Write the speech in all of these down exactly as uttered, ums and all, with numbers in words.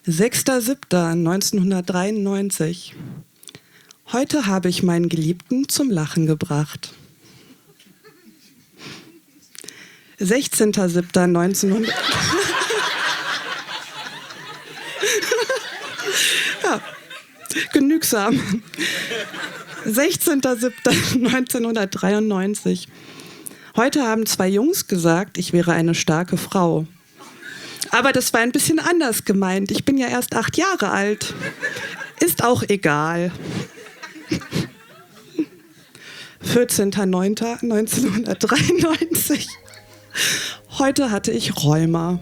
sechster siebter neunzehnhundertdreiundneunzig. Heute habe ich meinen Geliebten zum Lachen gebracht. sechzehnter siebter neunzehnhundert. Ja, genügsam. sechzehnter siebter neunzehnhundertdreiundneunzig. Heute haben zwei Jungs gesagt, ich wäre eine starke Frau. Aber das war ein bisschen anders gemeint. Ich bin ja erst acht Jahre alt. Ist auch egal. vierzehnter neunter neunzehnhundertdreiundneunzig. Heute hatte ich Rheuma.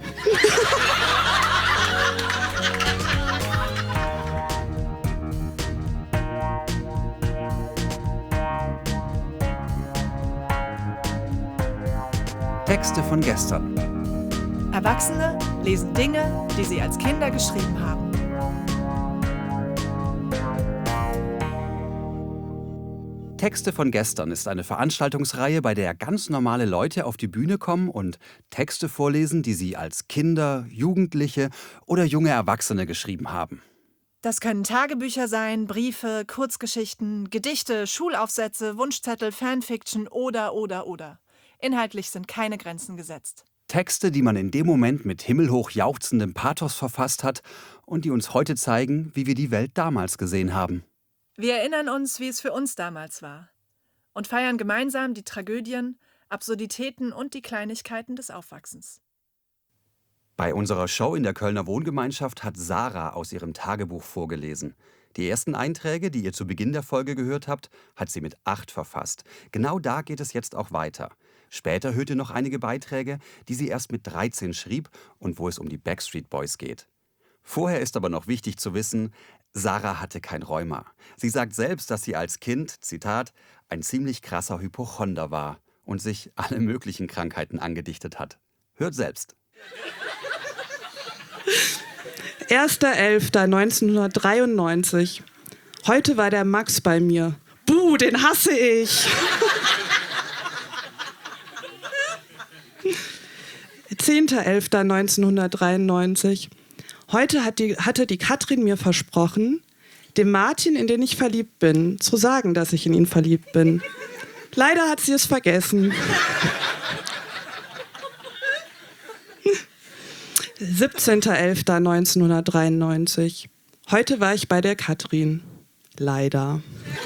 Texte von gestern. Erwachsene lesen Dinge, die sie als Kinder geschrieben haben. Texte von gestern ist eine Veranstaltungsreihe, bei der ganz normale Leute auf die Bühne kommen und Texte vorlesen, die sie als Kinder, Jugendliche oder junge Erwachsene geschrieben haben. Das können Tagebücher sein, Briefe, Kurzgeschichten, Gedichte, Schulaufsätze, Wunschzettel, Fanfiction oder, oder, oder. Inhaltlich sind keine Grenzen gesetzt. Texte, die man in dem Moment mit himmelhoch jauchzendem Pathos verfasst hat und die uns heute zeigen, wie wir die Welt damals gesehen haben. Wir erinnern uns, wie es für uns damals war und feiern gemeinsam die Tragödien, Absurditäten und die Kleinigkeiten des Aufwachsens. Bei unserer Show in der Kölner Wohngemeinschaft hat Sarah aus ihrem Tagebuch vorgelesen. Die ersten Einträge, die ihr zu Beginn der Folge gehört habt, hat sie mit acht verfasst. Genau da geht es jetzt auch weiter. Später hört ihr noch einige Beiträge, die sie erst mit dreizehn schrieb und wo es um die Backstreet Boys geht. Vorher ist aber noch wichtig zu wissen, Sarah hatte kein Rheuma. Sie sagt selbst, dass sie als Kind, Zitat, ein ziemlich krasser Hypochonder war und sich alle möglichen Krankheiten angedichtet hat. Hört selbst. erster elfter neunzehnhundertdreiundneunzig. Heute war der Max bei mir. Buh, den hasse ich. zehnter elfter neunzehnhundertdreiundneunzig. Heute hat die, hatte die Katrin mir versprochen, dem Martin, in den ich verliebt bin, zu sagen, dass ich in ihn verliebt bin. Leider hat sie es vergessen. siebzehnter elfter neunzehnhundertdreiundneunzig. Heute war ich bei der Katrin. Leider.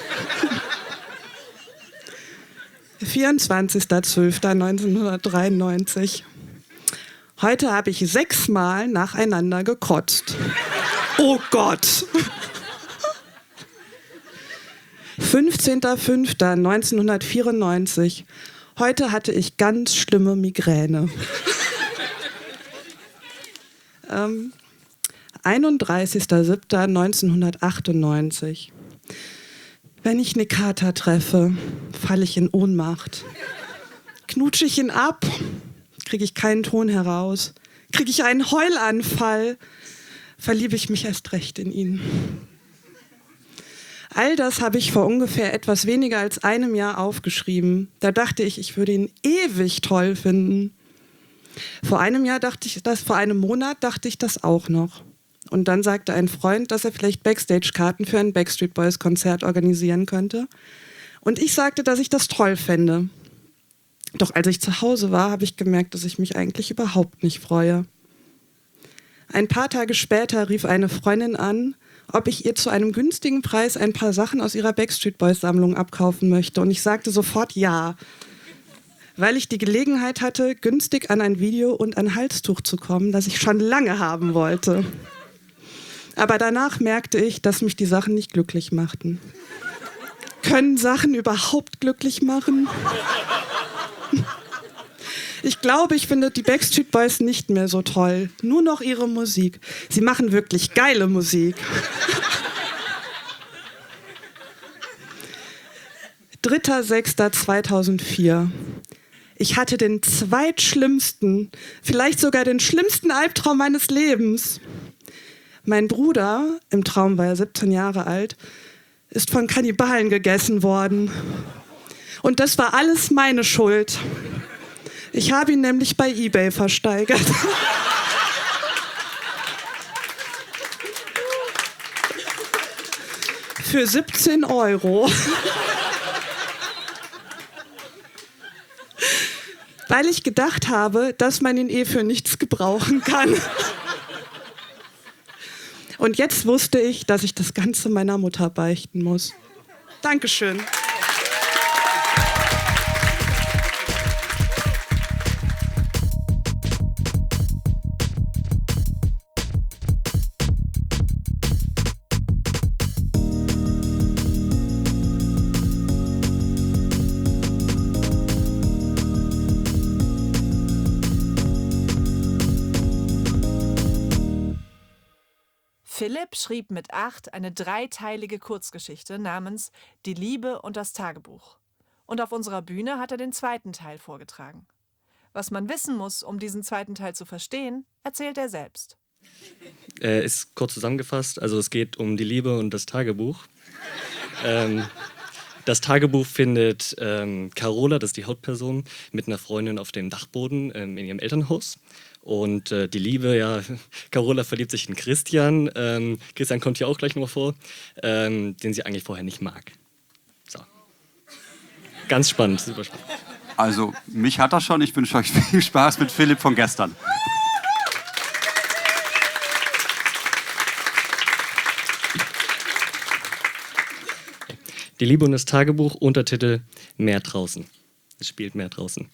vierundzwanzigster zwölfter neunzehnhundertdreiundneunzig. Heute habe ich sechsmal nacheinander gekotzt. Oh Gott! fünfzehnter fünfter neunzehnhundertvierundneunzig. Heute hatte ich ganz schlimme Migräne. ähm, einunddreißigster siebter neunzehnhundertachtundneunzig. Wenn ich eine Kater treffe, falle ich in Ohnmacht. Knutsche ich ihn ab, kriege ich keinen Ton heraus. Kriege ich einen Heulanfall, verliebe ich mich erst recht in ihn. All das habe ich vor ungefähr etwas weniger als einem Jahr aufgeschrieben. Da dachte ich, ich würde ihn ewig toll finden. Vor einem Jahr dachte ich das, vor einem Monat dachte ich das auch noch. Und dann sagte ein Freund, dass er vielleicht Backstage-Karten für ein Backstreet Boys-Konzert organisieren könnte. Und ich sagte, dass ich das toll fände. Doch als ich zu Hause war, habe ich gemerkt, dass ich mich eigentlich überhaupt nicht freue. Ein paar Tage später rief eine Freundin an, ob ich ihr zu einem günstigen Preis ein paar Sachen aus ihrer Backstreet Boys-Sammlung abkaufen möchte. Und ich sagte sofort ja, weil ich die Gelegenheit hatte, günstig an ein Video und ein Halstuch zu kommen, das ich schon lange haben wollte. Aber danach merkte ich, dass mich die Sachen nicht glücklich machten. Können Sachen überhaupt glücklich machen? Ich glaube, ich finde die Backstreet Boys nicht mehr so toll. Nur noch ihre Musik. Sie machen wirklich geile Musik. dritter sechster zweitausendvier. Ich hatte den zweitschlimmsten, vielleicht sogar den schlimmsten Albtraum meines Lebens. Mein Bruder, im Traum war er siebzehn Jahre alt, ist von Kannibalen gegessen worden. Und das war alles meine Schuld. Ich habe ihn nämlich bei eBay versteigert. Für siebzehn Euro. Weil ich gedacht habe, dass man ihn eh für nichts gebrauchen kann. Und jetzt wusste ich, dass ich das Ganze meiner Mutter beichten muss. Dankeschön. Philipp schrieb mit acht eine dreiteilige Kurzgeschichte namens Die Liebe und das Tagebuch. Und auf unserer Bühne hat er den zweiten Teil vorgetragen. Was man wissen muss, um diesen zweiten Teil zu verstehen, erzählt er selbst. Äh, ist kurz zusammengefasst, also es geht um die Liebe und das Tagebuch. ähm, das Tagebuch findet ähm, Carola, das ist die Hauptperson, mit einer Freundin auf dem Dachboden ähm, in ihrem Elternhaus. Und äh, die Liebe, ja, Carola verliebt sich in Christian. Ähm, Christian kommt hier auch gleich noch vor, ähm, den sie eigentlich vorher nicht mag. So. Ganz spannend, super spannend. Also, mich hat er schon. Ich wünsche euch viel Spaß mit Philipp von gestern. Die Liebe und das Tagebuch, Untertitel Mehr draußen. Es spielt mehr draußen.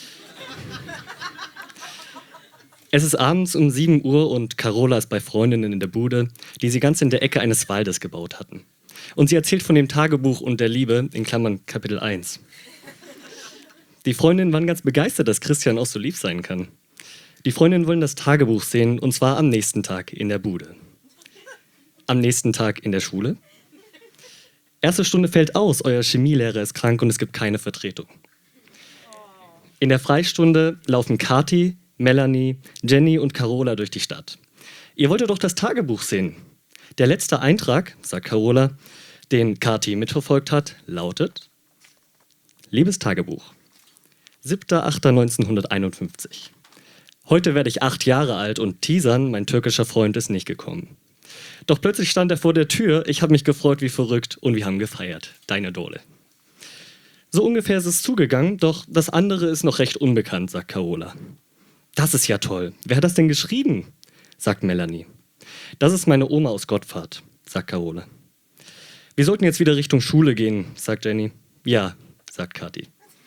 Es ist abends um sieben Uhr und Carola ist bei Freundinnen in der Bude, die sie ganz in der Ecke eines Waldes gebaut hatten. Und sie erzählt von dem Tagebuch und der Liebe, in Klammern Kapitel eins. Die Freundinnen waren ganz begeistert, dass Christian auch so lieb sein kann. Die Freundinnen wollen das Tagebuch sehen, und zwar am nächsten Tag in der Bude. Am nächsten Tag in der Schule. Erste Stunde fällt aus, euer Chemielehrer ist krank und es gibt keine Vertretung. In der Freistunde laufen Kathi, Melanie, Jenny und Carola durch die Stadt. Ihr wolltet doch das Tagebuch sehen. Der letzte Eintrag, sagt Carola, den Kathi mitverfolgt hat, lautet: Liebes Tagebuch, siebter achter neunzehnhunderteinundfünfzig. Heute werde ich acht Jahre alt und Tisan, mein türkischer Freund, ist nicht gekommen. Doch plötzlich stand er vor der Tür, ich habe mich gefreut wie verrückt und wir haben gefeiert. Deine Dole. So ungefähr ist es zugegangen, doch das andere ist noch recht unbekannt, sagt Carola. Das ist ja toll. Wer hat das denn geschrieben? Sagt Melanie. Das ist meine Oma aus Gottfahrt, sagt Carola. Wir sollten jetzt wieder Richtung Schule gehen, sagt Jenny. Ja, sagt Kathi.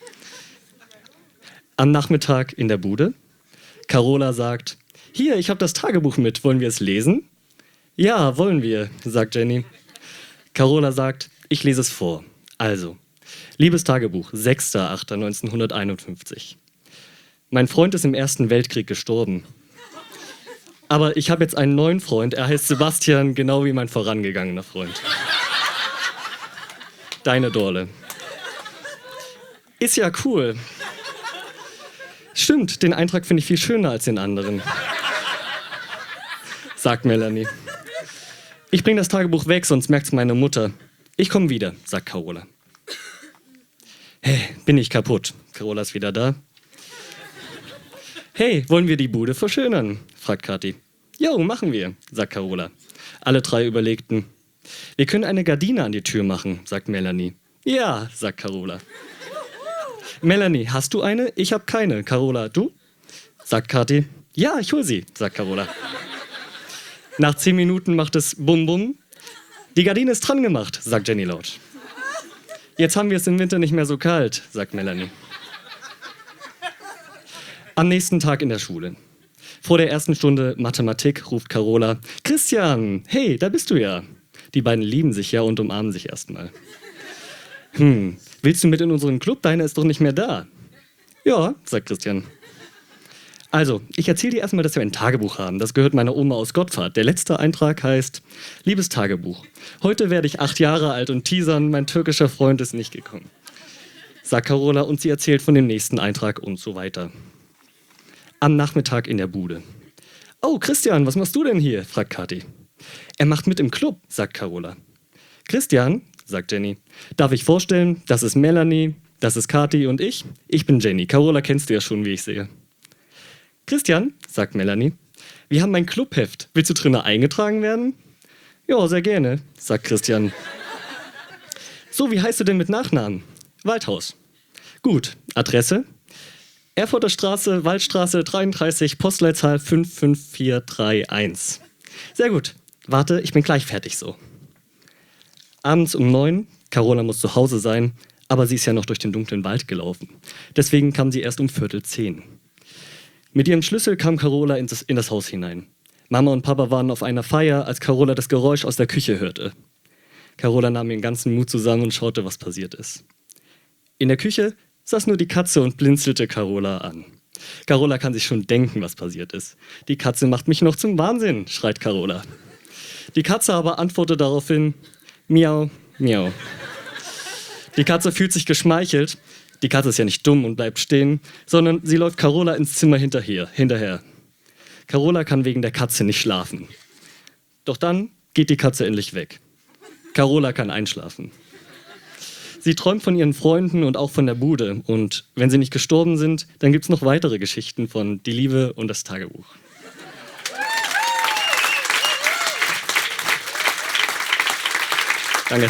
Am Nachmittag in der Bude. Carola sagt, hier, ich habe das Tagebuch mit, wollen wir es lesen? Ja, wollen wir, sagt Jenny. Carola sagt, ich lese es vor. Also, liebes Tagebuch, sechster achter neunzehnhunderteinundfünfzig. Mein Freund ist im Ersten Weltkrieg gestorben. Aber ich habe jetzt einen neuen Freund, er heißt Sebastian, genau wie mein vorangegangener Freund. Deine Dorle. Ist ja cool. Stimmt, den Eintrag finde ich viel schöner als den anderen, sagt Melanie. Ich bringe das Tagebuch weg, sonst merkt's meine Mutter. Ich komme wieder, sagt Carola. Hey, bin ich kaputt? Carola ist wieder da. Hey, wollen wir die Bude verschönern? Fragt Kathi. Jo, machen wir, sagt Carola. Alle drei überlegten. Wir können eine Gardine an die Tür machen, sagt Melanie. Ja, sagt Carola. Melanie, hast du eine? Ich habe keine. Carola, du? Sagt Kathi. Ja, ich hol sie, sagt Carola. Nach zehn Minuten macht es Bum Bum. Die Gardine ist dran gemacht, sagt Jenny laut. Jetzt haben wir es im Winter nicht mehr so kalt, sagt Melanie. Am nächsten Tag in der Schule. Vor der ersten Stunde Mathematik ruft Carola, Christian, hey, da bist du ja. Die beiden lieben sich ja und umarmen sich erstmal. Hm, willst du mit in unseren Club? Deine ist doch nicht mehr da. Ja, sagt Christian. Also, ich erzähle dir erstmal, dass wir ein Tagebuch haben. Das gehört meiner Oma aus Gottfahrt. Der letzte Eintrag heißt, liebes Tagebuch, heute werde ich acht Jahre alt und Tisan, mein türkischer Freund, ist nicht gekommen. Sagt Carola und sie erzählt von dem nächsten Eintrag und so weiter. Am Nachmittag in der Bude. Oh, Christian, was machst du denn hier? Fragt Kathi. Er macht mit im Club, sagt Carola. Christian, sagt Jenny, darf ich vorstellen, das ist Melanie, das ist Kathi und ich. Ich bin Jenny. Carola kennst du ja schon, wie ich sehe. Christian, sagt Melanie, wir haben ein Clubheft. Willst du drinnen eingetragen werden? Ja, sehr gerne, sagt Christian. So, wie heißt du denn mit Nachnamen? Waldhaus. Gut, Adresse? Erfurter Straße, Waldstraße dreiunddreißig, Postleitzahl fünf fünf vier drei eins. Sehr gut. Warte, ich bin gleich fertig so. Abends um neun, Carola muss zu Hause sein, aber sie ist ja noch durch den dunklen Wald gelaufen. Deswegen kam sie erst um Viertel zehn. Mit ihrem Schlüssel kam Carola in das, in das Haus hinein. Mama und Papa waren auf einer Feier, als Carola das Geräusch aus der Küche hörte. Carola nahm ihren ganzen Mut zusammen und schaute, was passiert ist. In der Küche saß nur die Katze und blinzelte Carola an. Carola kann sich schon denken, was passiert ist. Die Katze macht mich noch zum Wahnsinn, schreit Carola. Die Katze aber antwortet daraufhin, miau, miau. Die Katze fühlt sich geschmeichelt. Die Katze ist ja nicht dumm und bleibt stehen, sondern sie läuft Carola ins Zimmer hinterher. hinterher. Carola kann wegen der Katze nicht schlafen. Doch dann geht die Katze endlich weg. Carola kann einschlafen. Sie träumt von ihren Freunden und auch von der Bude. Und wenn sie nicht gestorben sind, dann gibt es noch weitere Geschichten von Die Liebe und das Tagebuch. Danke.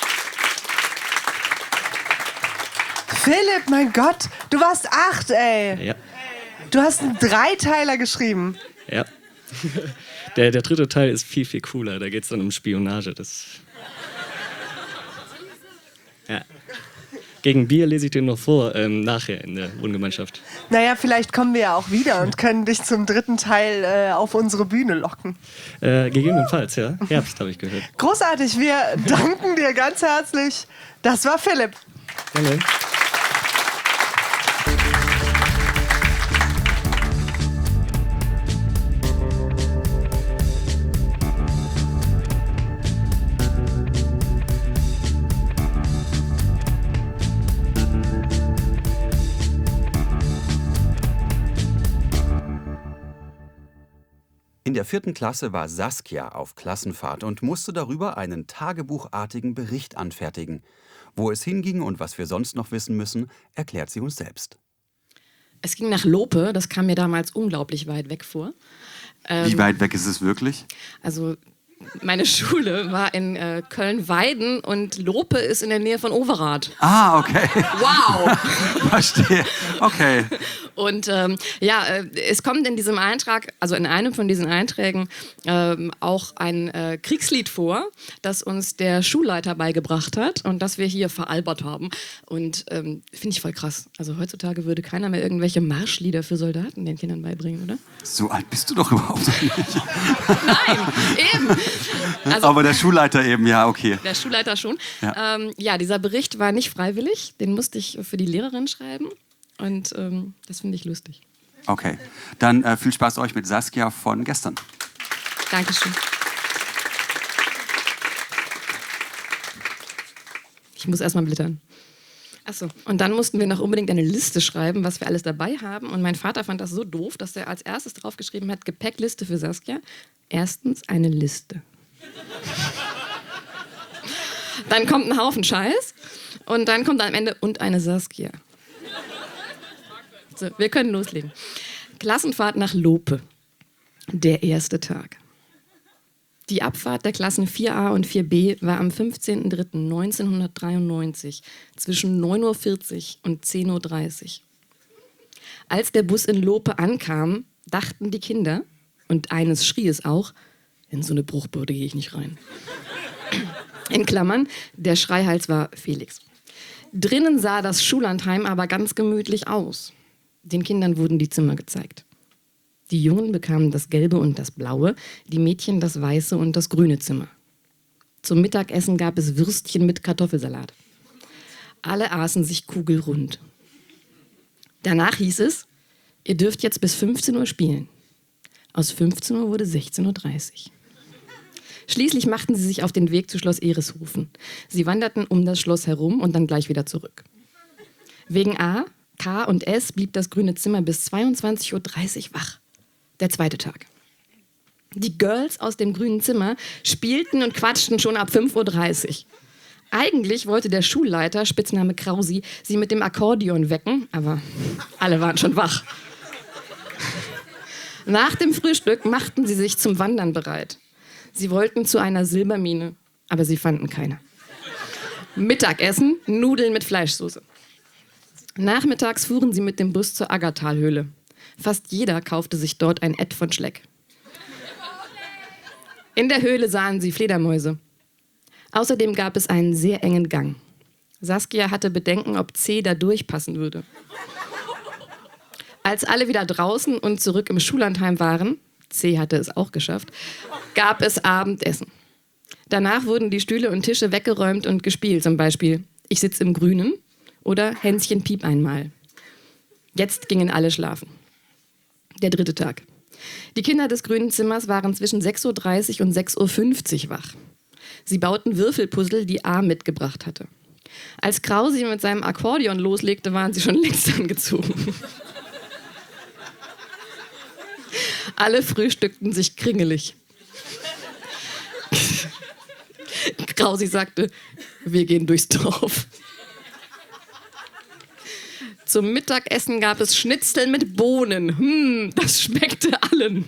Philipp, mein Gott, du warst acht, ey. Ja. Du hast einen Dreiteiler geschrieben. Ja. Der, der dritte Teil ist viel, viel cooler. Da geht es dann um Spionage. Das ja. Gegen Bier lese ich den noch vor, ähm, nachher in der Wohngemeinschaft. Naja, vielleicht kommen wir ja auch wieder und können dich zum dritten Teil äh, auf unsere Bühne locken. Äh, gegebenenfalls, ja. Herbst, habe ich gehört. Großartig, wir danken dir ganz herzlich. Das war Philipp. Danke. In der vierten Klasse war Saskia auf Klassenfahrt und musste darüber einen tagebuchartigen Bericht anfertigen. Wo es hinging und was wir sonst noch wissen müssen, erklärt sie uns selbst. Es ging nach Lope, das kam mir damals unglaublich weit weg vor. Ähm, Wie weit weg ist es wirklich? Also meine Schule war in äh, Köln-Weiden und Lope ist in der Nähe von Overath. Ah, okay. Wow! Verstehe. Okay. Und ähm, ja, äh, es kommt in diesem Eintrag, also in einem von diesen Einträgen, ähm, auch ein äh, Kriegslied vor, das uns der Schulleiter beigebracht hat und das wir hier veralbert haben. Und ähm, finde ich voll krass. Also heutzutage würde keiner mehr irgendwelche Marschlieder für Soldaten den Kindern beibringen, oder? So alt bist du doch überhaupt noch nicht. Nein, eben. Also, aber der Schulleiter eben, ja, okay. Der Schulleiter schon. Ja. Ähm, ja, dieser Bericht war nicht freiwillig. Den musste ich für die Lehrerin schreiben. Und ähm, das finde ich lustig. Okay, dann äh, viel Spaß euch mit Saskia von gestern. Dankeschön. Ich muss erst mal blättern. Achso, und dann mussten wir noch unbedingt eine Liste schreiben, was wir alles dabei haben. Und mein Vater fand das so doof, dass er als erstes draufgeschrieben hat, Gepäckliste für Saskia. Erstens eine Liste. Dann kommt ein Haufen Scheiß und dann kommt am Ende und eine Saskia. So, wir können loslegen. Klassenfahrt nach Lope. Der erste Tag. Die Abfahrt der Klassen vier a und vier b war am fünfzehnten dritten neunzehnhundertdreiundneunzig zwischen neun Uhr vierzig und zehn Uhr dreißig. Als der Bus in Lope ankam, dachten die Kinder, und eines schrie es auch, in so eine Bruchbude gehe ich nicht rein. In Klammern, der Schreihals war Felix. Drinnen sah das Schullandheim aber ganz gemütlich aus. Den Kindern wurden die Zimmer gezeigt. Die Jungen bekamen das gelbe und das blaue, die Mädchen das weiße und das grüne Zimmer. Zum Mittagessen gab es Würstchen mit Kartoffelsalat. Alle aßen sich kugelrund. Danach hieß es, ihr dürft jetzt bis fünfzehn Uhr spielen. Aus fünfzehn Uhr wurde sechzehn Uhr dreißig. Schließlich machten sie sich auf den Weg zu Schloss Ereshofen. Sie wanderten um das Schloss herum und dann gleich wieder zurück. Wegen A, K und S blieb das grüne Zimmer bis zweiundzwanzig Uhr dreißig wach. Der zweite Tag. Die Girls aus dem grünen Zimmer spielten und quatschten schon ab fünf Uhr dreißig. Eigentlich wollte der Schulleiter, Spitzname Krausi, sie mit dem Akkordeon wecken, aber alle waren schon wach. Nach dem Frühstück machten sie sich zum Wandern bereit. Sie wollten zu einer Silbermine, aber sie fanden keine. Mittagessen, Nudeln mit Fleischsoße. Nachmittags fuhren sie mit dem Bus zur Aggertalhöhle. Fast jeder kaufte sich dort ein Ett von Schleck. In der Höhle sahen sie Fledermäuse. Außerdem gab es einen sehr engen Gang. Saskia hatte Bedenken, ob C da durchpassen würde. Als alle wieder draußen und zurück im Schullandheim waren, C hatte es auch geschafft, gab es Abendessen. Danach wurden die Stühle und Tische weggeräumt und gespielt, zum Beispiel Ich sitz im Grünen oder Hänschen piep einmal. Jetzt gingen alle schlafen. Der dritte Tag. Die Kinder des grünen Zimmers waren zwischen sechs Uhr dreißig und sechs Uhr fünfzig wach. Sie bauten Würfelpuzzle, die A mitgebracht hatte. Als Krausi mit seinem Akkordeon loslegte, waren sie schon längst angezogen. Alle frühstückten sich kringelig. Krausi sagte, wir gehen durchs Dorf. Zum Mittagessen gab es Schnitzel mit Bohnen. Hm, das schmeckte allen.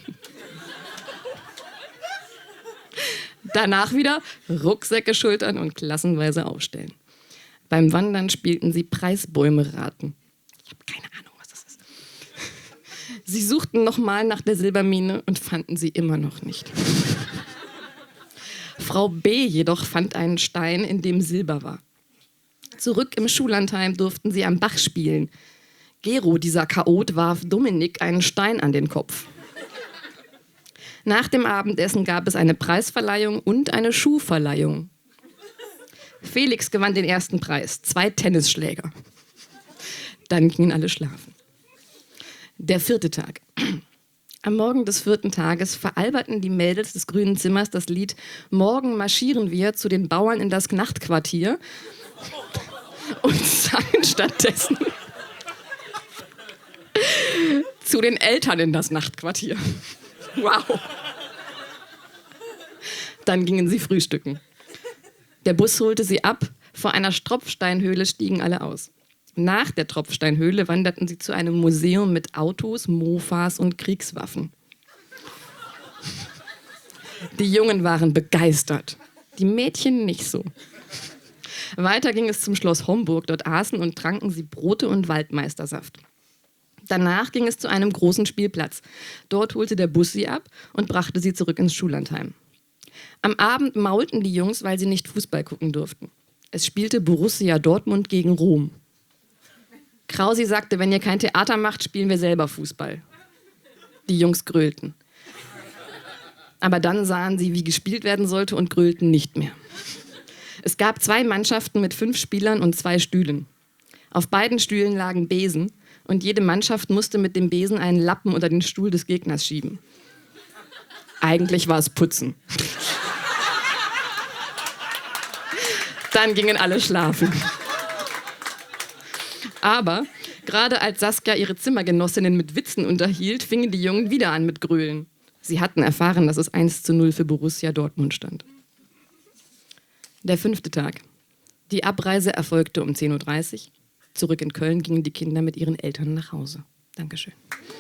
Danach wieder Rucksäcke schultern und klassenweise aufstellen. Beim Wandern spielten sie Preisbäume raten. Ich habe keine Ahnung, was das ist. Sie suchten nochmal nach der Silbermine und fanden sie immer noch nicht. Frau B. jedoch fand einen Stein, in dem Silber war. Zurück im Schullandheim durften sie am Bach spielen. Gero, dieser Chaot, warf Dominik einen Stein an den Kopf. Nach dem Abendessen gab es eine Preisverleihung und eine Schuhverleihung. Felix gewann den ersten Preis, zwei Tennisschläger. Dann gingen alle schlafen. Der vierte Tag. Am Morgen des vierten Tages veralberten die Mädels des grünen Zimmers das Lied Morgen marschieren wir zu den Bauern in das Nachtquartier und sangen stattdessen zu den Eltern in das Nachtquartier. Wow. Dann gingen sie frühstücken. Der Bus holte sie ab. Vor einer Tropfsteinhöhle stiegen alle aus. Nach der Tropfsteinhöhle wanderten sie zu einem Museum mit Autos, Mofas und Kriegswaffen. Die Jungen waren begeistert, die Mädchen nicht so. Weiter ging es zum Schloss Homburg. Dort aßen und tranken sie Brote und Waldmeistersaft. Danach ging es zu einem großen Spielplatz. Dort holte der Bus sie ab und brachte sie zurück ins Schullandheim. Am Abend maulten die Jungs, weil sie nicht Fußball gucken durften. Es spielte Borussia Dortmund gegen Rom. Krausi sagte, wenn ihr kein Theater macht, spielen wir selber Fußball. Die Jungs grölten. Aber dann sahen sie, wie gespielt werden sollte und grölten nicht mehr. Es gab zwei Mannschaften mit fünf Spielern und zwei Stühlen. Auf beiden Stühlen lagen Besen und jede Mannschaft musste mit dem Besen einen Lappen unter den Stuhl des Gegners schieben. Eigentlich war es Putzen. Dann gingen alle schlafen. Aber gerade als Saskia ihre Zimmergenossinnen mit Witzen unterhielt, fingen die Jungen wieder an mit Grölen. Sie hatten erfahren, dass es eins zu null für Borussia Dortmund stand. Der fünfte Tag. Die Abreise erfolgte um zehn Uhr dreißig. Zurück in Köln gingen die Kinder mit ihren Eltern nach Hause. Dankeschön.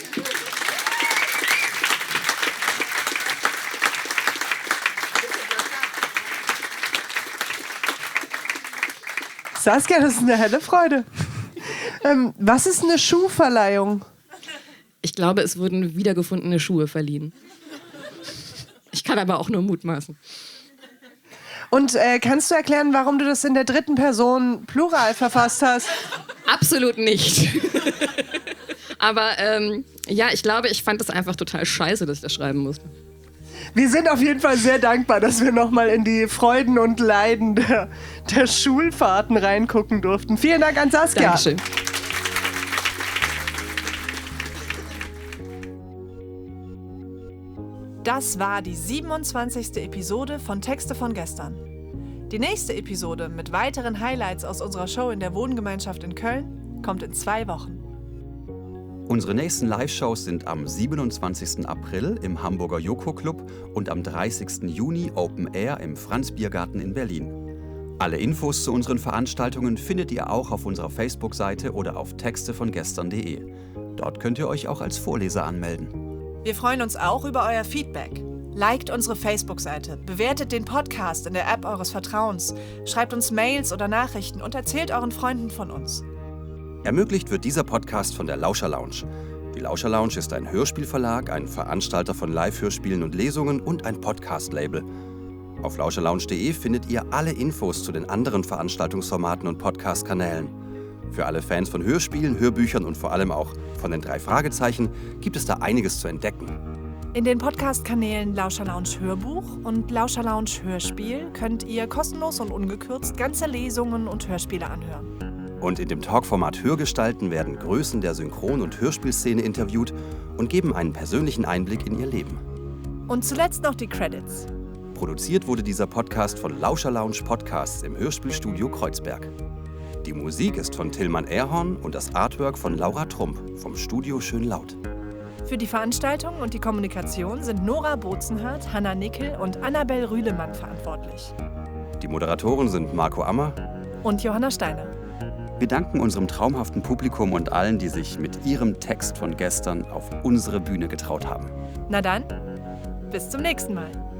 Saskia, das ist eine helle Freude. Ähm, was ist eine Schuhverleihung? Ich glaube, es wurden wiedergefundene Schuhe verliehen. Ich kann aber auch nur mutmaßen. Und äh, kannst du erklären, warum du das in der dritten Person Plural verfasst hast? Absolut nicht. Aber ähm, ja, ich glaube, ich fand das einfach total scheiße, dass ich das schreiben musste. Wir sind auf jeden Fall sehr dankbar, dass wir nochmal in die Freuden und Leiden der, der Schulfahrten reingucken durften. Vielen Dank an Saskia. Dankeschön. Das war die siebenundzwanzigste Episode von Texte von gestern. Die nächste Episode mit weiteren Highlights aus unserer Show in der Wohngemeinschaft in Köln kommt in zwei Wochen. Unsere nächsten Live-Shows sind am siebenundzwanzigsten April im Hamburger Joko Club und am dreißigsten Juni Open Air im Franz-Biergarten in Berlin. Alle Infos zu unseren Veranstaltungen findet ihr auch auf unserer Facebook-Seite oder auf texte von gestern punkt de. Dort könnt ihr euch auch als Vorleser anmelden. Wir freuen uns auch über euer Feedback. Liked unsere Facebook-Seite, bewertet den Podcast in der App eures Vertrauens, schreibt uns Mails oder Nachrichten und erzählt euren Freunden von uns. Ermöglicht wird dieser Podcast von der Lauscher Lounge. Die Lauscher Lounge ist ein Hörspielverlag, ein Veranstalter von Live-Hörspielen und Lesungen und ein Podcast-Label. Auf lauscher lounge punkt de findet ihr alle Infos zu den anderen Veranstaltungsformaten und Podcast-Kanälen. Für alle Fans von Hörspielen, Hörbüchern und vor allem auch von den drei Fragezeichen gibt es da einiges zu entdecken. In den Podcast-Kanälen Lauscher Lounge Hörbuch und Lauscher Lounge Hörspiel könnt ihr kostenlos und ungekürzt ganze Lesungen und Hörspiele anhören. Und in dem Talkformat Hörgestalten werden Größen der Synchron- und Hörspielszene interviewt und geben einen persönlichen Einblick in ihr Leben. Und zuletzt noch die Credits. Produziert wurde dieser Podcast von Lauscher Lounge Podcasts im Hörspielstudio Kreuzberg. Die Musik ist von Tillmann Erhorn und das Artwork von Laura Trump vom Studio Schönlaut. Für die Veranstaltung und die Kommunikation sind Nora Bozenhardt, Hanna Nickel und Annabel Rühlemann verantwortlich. Die Moderatoren sind Marco Ammer und Johanna Steiner. Wir danken unserem traumhaften Publikum und allen, die sich mit ihrem Text von gestern auf unsere Bühne getraut haben. Na dann, bis zum nächsten Mal.